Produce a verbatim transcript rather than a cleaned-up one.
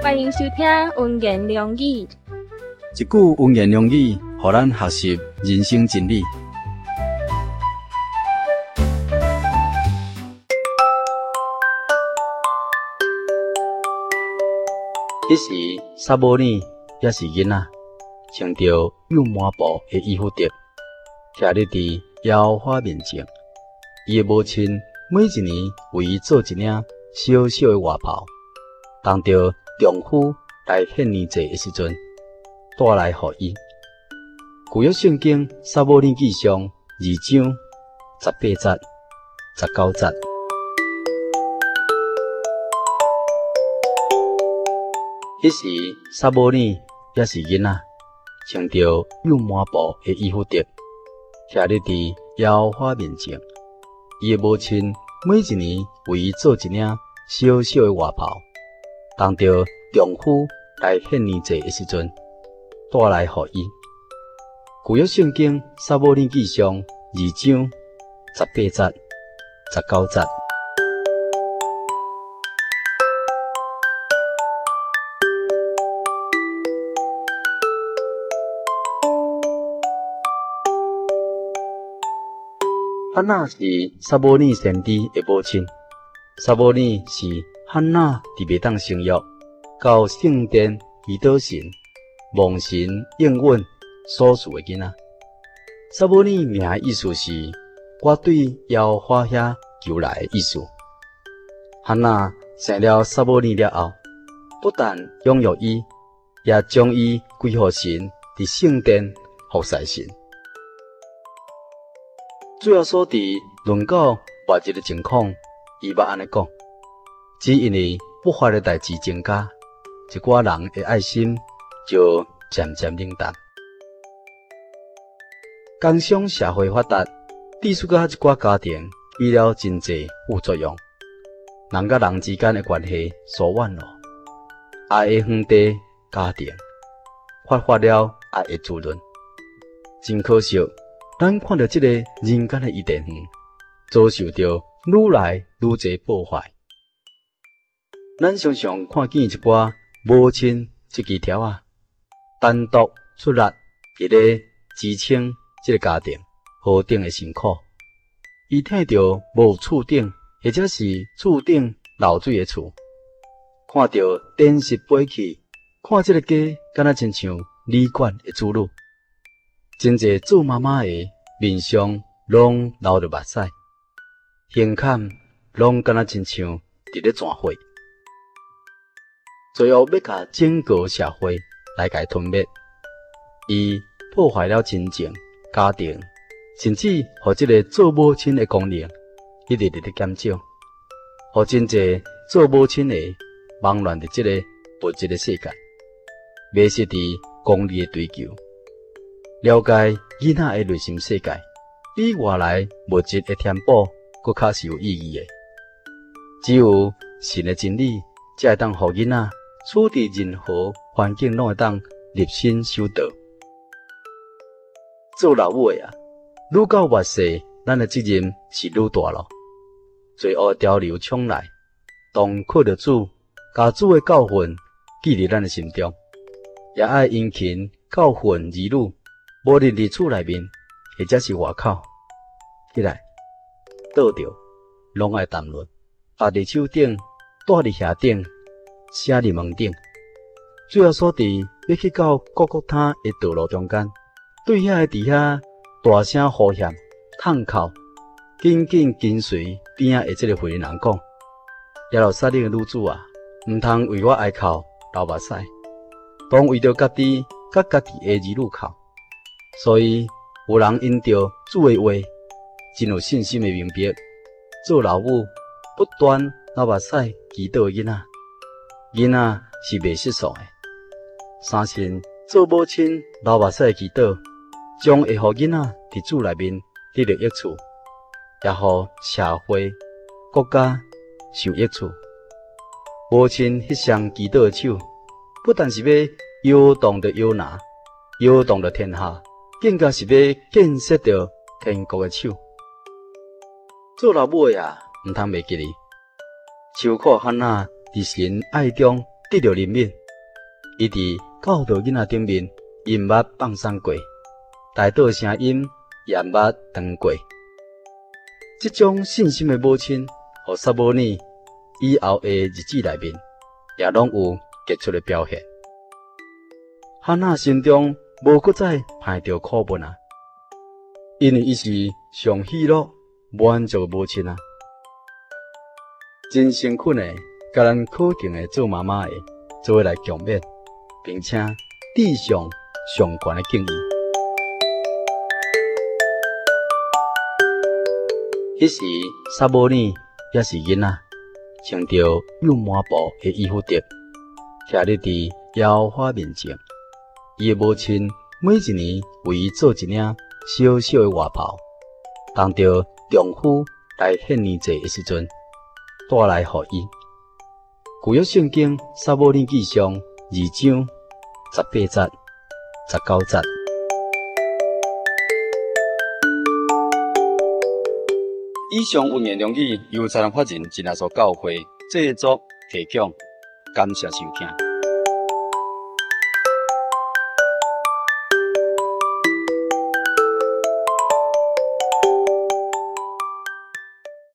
欢迎收听文言良语， 一句文言良语，互咱学习人生真理。迄时，萨摩尼也是囡仔，穿着幼满布的衣服着，徛伫伫耶和华面前。伊的母亲每一年为伊做一领小小的外袍，当着丈夫来献年祭的时阵，带来互伊。旧约圣经撒母耳记上二章十八节、十九节。迄时，撒母耳也是囡仔，穿着幼满布的衣服着，徛伫伫耶和华面前。伊的母亲每一年为伊做一领小小的外袍，当着丈夫来献年祭的时阵，带来互伊。旧约圣经撒母耳记上二章十八节、十九节。汉娜是撒母耳先知的母亲，撒母耳是汉娜伫未当生育，到圣殿祈祷神、望神应允所赐的囡仔。撒母耳名的意思是我对耶和华遐求来的意思。汉娜生了撒母耳了后，不但养育伊，也将伊归予神，伫圣殿服侍神。最后所伫论到活日的情况，伊捌安尼讲：只因为不法的代志增加，一寡人的爱心就渐渐冷淡。工商社会发达，致使甲一寡家庭起了真济副作用，人甲人之间的关系疏远了，爱的园地家庭发发了爱的滋润。真可惜，咱看到这个人间的伊甸园，遭受到愈来愈济破坏。咱常常看见一寡母亲这支条啊，单独出力伫咧支撑这个家庭好顶的辛苦。伊听到无厝顶，或者是厝顶漏水的厝，看到电视飞去，看这个家敢若亲像旅馆的主女。真济做妈妈的面上拢流着目屎，胸坎拢敢若亲像伫咧转火，最后要甲整个社会来甲伊吞灭。伊破坏了亲情、家庭，甚至互这个做母亲的功能一直伫咧减少，互真济做母亲的茫乱伫这个物质的世界，迷失伫功利的追求。了解囡仔的内心世界，比外来物质的填补搁较是有意义的。只有神的真理，才会当互囡仔处伫任何环境拢会当立身修道。做老母的啊，愈到越世，咱的责任是愈大咯。罪恶潮流冲来，当靠着主，甲主的教训记伫咱的心中，也爱殷勤教训儿女。无论伫厝内面，或者是外口，起来倒着，拢爱谈论，握伫手顶，带伫鞋顶，写伫门顶。最后所伫要去到各各他的道路中间，对遐个伫遐大声呼喊、叹哭，紧紧跟随边仔的这个回人讲：耶路撒冷的女子啊，毋通为我哀哭流目屎，当为着家己甲家己的儿女哭。所以有人因着主的话，真有信心的明白，做老母不断流目屎祈祷囡仔，囡仔是袂失丧的。相信做母亲流目屎祈祷，将会互囡仔伫主内面得到益处，也互社会、国家受益处。母亲迄双祈祷的手，不但是要摇动着摇篮，摇动着天下。更加是要建设着天国的手。做老母的啊，毋通袂记哩，受苦汉仔伫神爱中得得到怜悯，伊伫教导囡仔顶面银幕放送过，大道声音也捌传过。这种信心的母亲，和撒母耳以后的日子内面，也拢有杰出的表现。哈娜心中无搁再盼着苦闷啊，因为伊是上喜乐、满足的母亲啊，真诚恳的，甲咱可敬的做妈妈的，做伙来共勉，并且致上上悬的敬意。迄时，撒母耳也是囡仔，穿着幼满布的衣服着，徛伫伫耶和华面前。伊的母亲每一年为伊做一领小小的外袍，当着丈夫来献年祭的时阵，带来互伊。旧约圣经撒母耳记上二章十八节、十九节。以上文言良语由财团法人真耶稣教会制作提供，感谢收听。